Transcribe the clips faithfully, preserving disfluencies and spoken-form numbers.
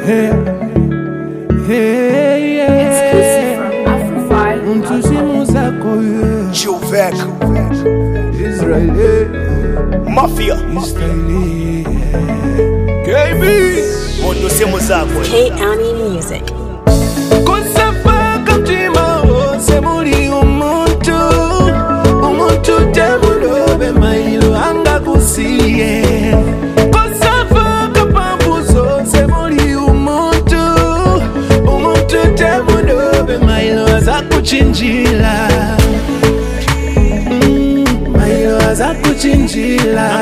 Hey, hey, yeah. Exclusive from Afrofi. Untuzimu zako, yeah. Juvek Israeli, Mafia Israeli, K B Mondo semu zako K-Ani Music. Kusafaka mtima wose muri umuntu Umuntu temulobe mailo anga kusiye Kusafaka pambu zose muri umuntu Umuntu temulobe mailo aza kuchinjila mm, Mailo aza kuchinjila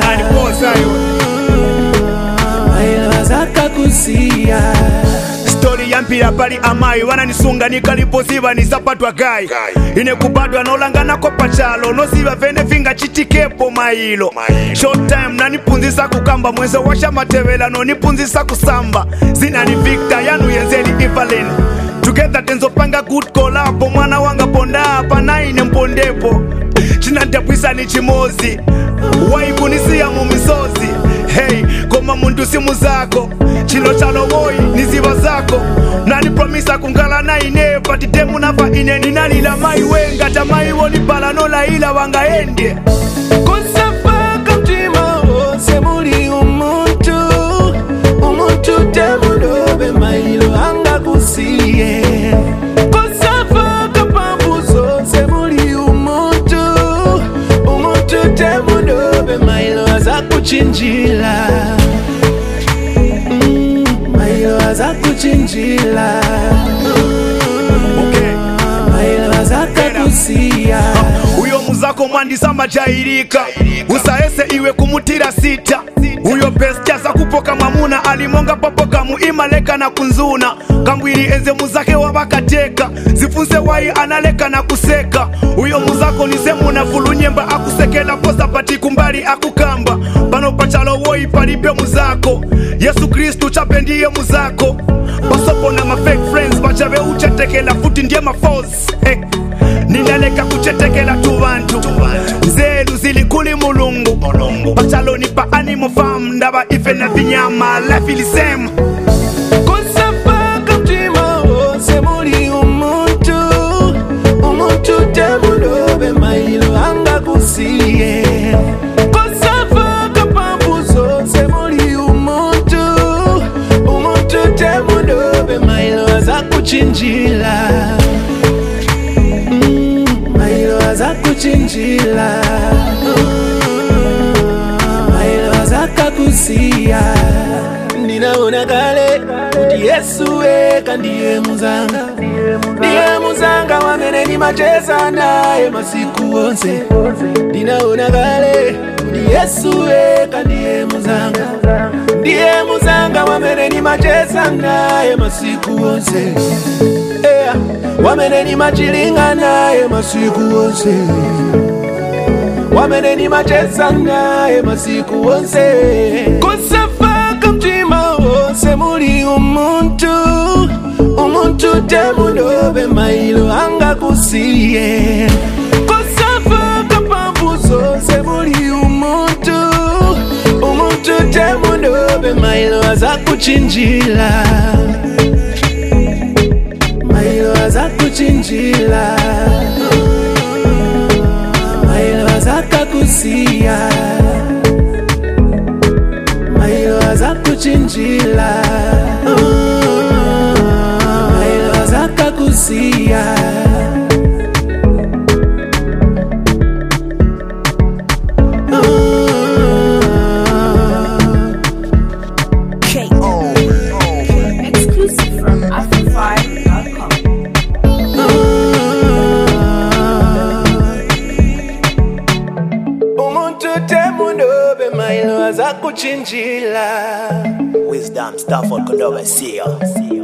Mailo aza kakusiya Story ya mpira pali amayi wananisunga nikalipoziva nisapatwa gai ine kubadwa nolangana ko pachalo noziva vene vinga chitikepo mailo short time nanipunzisa kukamba mwenzo washa matevela nonipunzisa kusamba zinani Victor yanu yenzeli Evelyn together tenzopanga good collab mwana wanga ponda hapa naine mpondepo chinandapwisa ni chimozi waibunisia mumisozi hey koma muntu simu zako chilo chalo woi niziva zako nani promisa kungala na ine pati temu nafa ine ninalila mai wenga tamai woni pala nola ila wangaende Kusafaka mtima wose muri umuntu Umuntu temulobe mailo anga kusiye Kusafaka pambu zose muri umuntu Umuntu temulobe mailo aza kuchinjila mm, Mailo aza kuchinjila okay Mailo aza kakusiya uyo muzako mwandisa majairika usaese iwe kumutira sita uyo best za kupoka mamuna alimonga papoka muimaleka na kunzuna kambwiri enze muzake wabakateka zifunze wai analeka na kuseka uyo muzako nisemu na fulunyemba akusekela posa pati kumbali akukamba pano pachalo woi palipe muzako Yesu Kristu chapendiye muzako basopo na ma fake friends bachave uchetekela futi ndiye mafoz hey. Ninaleka kuchetekela tu bantu zelu zilikuli mulungu bachalo nipa animo fam ndaba ife na vinyama life ilisema Kusafaka mtima wose muri umuntu Umuntu temulobe mailo anga kusiye Kusafaka pambu zose muri umuntu Umuntu temulobe mailo aza kuchinjila mm, Mailo aza kuchinjila Mailo aza kakusiya Ninaona kale kuti Yesu eka ndiye muzanga Ndiye muzanga wamene nimacheza naye masiku onse Ninaona kale kuti Yesu eka ndiye muzanga Ndiye muzanga wamene nimacheza naye masiku onse yeah. Wamene nimachilinga naye masiku onse Wamene nimacheza naye masiku onse Kusafaka mtima wose muri umuntu Umuntu temulobe mailo anga kusiye Kusafaka pambu zose muri umuntu Umuntu temulobe mailo aza kuchinjila Mailo aza kuchinjila Mailo aza kakusiya Mailo aza kuchinjila Mailo aza kakusiya Exclusive from Afrofi dot com. Umuntu temulobe mailo aza kuchinjila Wisdom Stafford Kodoba see ya